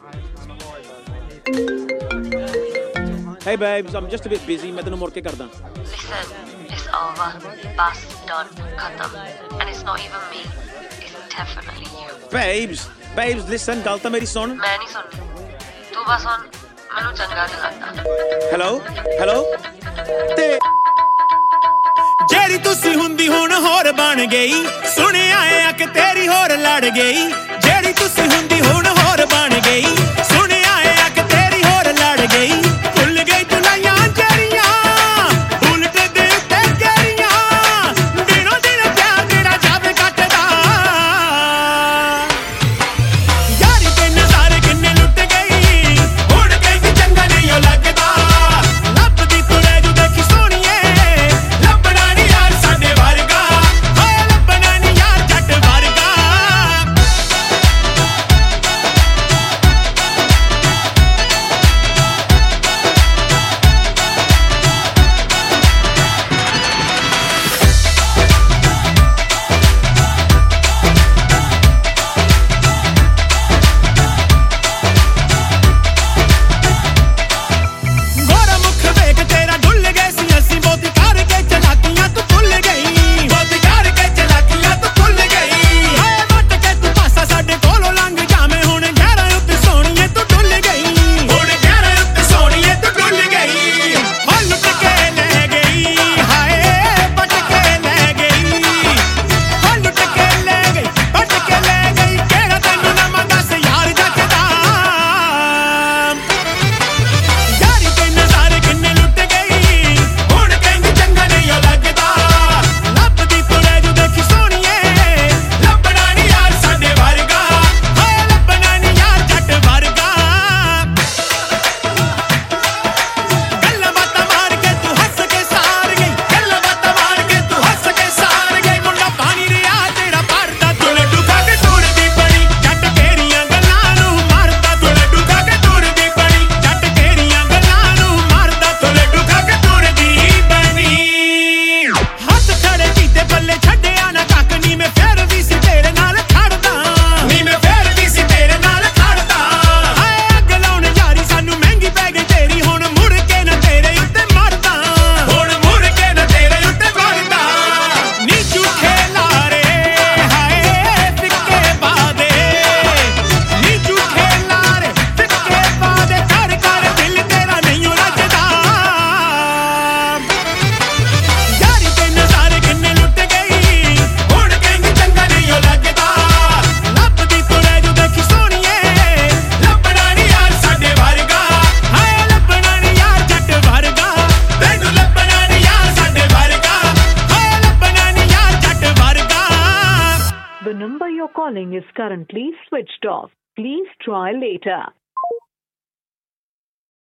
Hey babes, I'm just a bit busy. मैं तेनों मुड़ के करदा. Listen, it's over. Bus done. Khatam. And it's not even me. It's definitely you. Babes, listen, ਗੱਲ ਤਾਂ ਮੇਰੀ ਸੁਣ. ਮੈਂ ਨਹੀਂ ਸੁਣਨੀ. ਤੂੰ ਬਸ ਹੁਣ ਮੈਨੂੰ ਚੰਗਾ ਨਹੀਂ ਲੱਗਦਾ. Hello? ਤੇ ਜਿਹੜੀ ਤੁਸੀਂ ਹੁੰਦੀ ਹੁਣ ਹੋਰ ਬਣ ਗਈ ਸੁਣਿਆ ਏ ਕਿ ਤੇਰੀ ਹੋਰ ਲੜ ਗਈ ਜਿਹੜੀ ਤੁਸੀਂ ਹੁੰਦੀ ਹੁਣ ਹੋਰ ਬਣ ਗਈ ਸੁਣਿਆ ਏ ਕਿ ਤੇਰੀ ਹੋਰ ਲੜ ਗਈ ਭੁੱਲ ਗਈ ਦੁਨੀਆਂ ਜਿਹੜੀਆਂ ਉਲਟ ਦੇ ਉੱਤੇ ਗਈਆਂ ਦਿਨੋਂ ਦਿਨ ਪਿਆਰ ਤੇਰਾ ਜਾਵੇ ਕੱਟਦਾ ਯਾਰੀ ਤੇ ਨਜ਼ਾਰੇ ਕਿੰਨੇ ਲੁੱਟ ਗਈ ਹੁਣ ਕਹਿੰਦੀ ਚੰਗਾ ਨਹੀਂ ਉਹ ਲੱਗਦਾ ਲੱਭਦੀ ਤੁਰੇ ਜੂ ਦੇਖੀ ਸੋਹਣੀਏ ਲੱਭਣਾ ਨੀ ਯਾਰ ਸਾਡੇ ਵਰਗਾ ਹੋਏ ਲੱਭਣਾ ਨੀ ਯਾਰ ਜੱਟ ਵਰਗਾ ਗੋਰਾ ਮੁੱਖ ਵੇਖ ਤੇਰਾ ਡੁੱਲ ਗਏ ਸੀ ਅਸੀਂ ਬਹੁਤੀ ਕਰਕੇ ਚਲਾਕੀਆਂ ਤੂੰ ਭੁੱਲ ਗਈ ਬਹੁਤੀ ਕਰਕੇ ਚਲਾਕੀਆਂ ਤੂੰ ਭੁੱਲ ਗਈ ਹਾਏ ਵੱਟ ਕੇ ਤੂੰ ਪਾਸਾ ਸਾਡੇ ਕੋਲੋਂ ਲੰਘ ਜਾਵੇਂ ਹੁਣ ਗਹਿਰਾਂ ਉੱਤੇ ਸੋਹਣੀਏ ਤੂੰ ਡੁੱਲ ਗਈ ਹੁਣ ਗਹਿਰਾਂ ਉੱਤੇ ਸੋਹਣੀਏ ਤੂੰ ਡੁੱਲ ਗਈ ਹੋ ਲੁੱਟ ਕੇ ਲੈ ਗਈ ਹਾਏ ਪਟ ਕੇ ਲੈ ਗਈ ਹੋ ਲੁੱਟ ਕੇ ਲੈ ਗਈ ਪਟ ਕੇ ਲੈ ਗਈ ਕਿਹੜਾ ਤੈਨੂੰ ਨਾ ਮੰਗਾ ਸੀ ਯਾਰ ਜੱਟਦਾ ਯਾਰੀ ਤੇ ਨਜ਼ਾਰੇ ਕਿੰਨੇ ਲੁੱਟ ਗਈ ਹੁਣ ਕਹਿੰਦੀ ਚੰਗਾ ਨਹੀਂ ਉਹ ਲੱਗਦਾ ਲੱਭਦੀ ਤੁਰੇ ਜੂ ਦੇਖੀ ਸੋਹਣੀਏ ਲੱਭਣਾ ਨੀ ਯਾਰ ਸਾਡੇ ਵਰਗਾ ਹੋਏ ਲੱਭਣਾ ਨੀ ਯਾਰ ਜੱਟ ਵਰਗਾ ਗੱਲਾਂ ਬਾਤਾਂ ਮਾਰ ਕੇ ਤੂੰ ਹੱਸ ਕੇ ਸਾਰ ਗਈ ਗੱਲਾਂ ਬਾਤਾਂ ਮਾਰ ਕੇ ਤੂੰ ਹੱਸ ਕੇ ਸਾਰ ਗਈ ਮੁੰਡਾ ਪਾਣੀ ਰਿਆ ਤੇਰਾ ਭਰਦਾ ਤੁਲੇ ਡੁੱਗਾ ਕੇ ਤੁਰਦੀ ਬਣੀ ਜੱਟ ਤੇਰੀਆਂ ਗੱਲਾਂ ਨੂੰ ਮਾਰਦਾ ਤੁਲੇ ਡੁੱਗਾ ਕੇ ਤੁਰਦੀ ਬਣੀ ਜੱਟ ਤੇਰੀਆਂ ਗੱਲਾਂ ਨੂੰ ਮਾਰਦਾ ਤੁਲੇ ਡੁੱਗਾ ਕੇ ਤੁਰਦੀ ਬਣੀ ਹੱਥ ਖੜੇ ਕੀਤੇ ਪੱਲੇ ਛੱਡਿਆ ਨਾ ਕੱਖ ਨੀ ਮੈਂ ਫੇਰ ਵੀ ਸੀ ਤੇਰੇ ਨਾਲ ਖੜਦਾ ਨੀ ਮੈਂ ਫੇਰ ਵੀ ਸੀ ਤੇਰੇ ਨਾਲ ਖੜਦਾ ਹਾਏ ਅੱਗ ਲਾਉਣ ਯਾਰੀ ਸਾਨੂੰ ਮਹਿੰਗੀ ਪੈ ਗਈ ਤੇਰੀ ਹੁਣ ਮੁੜ ਕੇ ਨਾ ਤੇਰੇ ਉੱਤੇ ਮਰਦਾ ਹੁਣ ਮੁੜ ਕੇ ਨਾ ਤੇਰੇ ਉੱਤੇ ਮਰਦਾ ਨੀ ਝੂਠੇ ਲਾਰੇ ਹਾਏ ਫਿੱਕੇ ਵਾਦੇ ਨੀ ਝੂਠੇ ਲਾਰੇ ਫਿੱਕੇ ਵਾਦੇ ਕਰ ਕਰ ਦਿਲ ਤੇਰਾ ਨਹੀਂ ਰੱਜਦਾ ਯਾਰੀ ਤੇ ਨਜ਼ਾਰੇ ਕਿੰਨੇ ਲੁੱਟ ਗਈ ਹੁਣ ਕਹਿੰਦੀ ਚੰਗਾ ਨਹੀਂ ਉਹ ਲੱਗਦਾ ਲੱਭਦੀ ਤੁਰੇ ਜੂ ਦੇਖੀ ਸੋਹਣੀਏ ਲੱਭਣਾ ਨੀ ਯਾਰ ਸਾਡੇ ਵਰਗਾ ਹਾਏ ਲੱਭਣਾ ਨੀ ਯਾਰ ਜੱਟ ਵਰਗਾ ਤੈਨੂੰ ਲੱਭਣਾ ਨੀ ਯਾਰ ਸਾਡੇ ਵਰਗਾ ਹਾਏ ਲੱਭਣਾ ਨੀ ਯਾਰ ਜੱਟ ਵਰਗਾ The number you're calling is currently switched off. Please try later.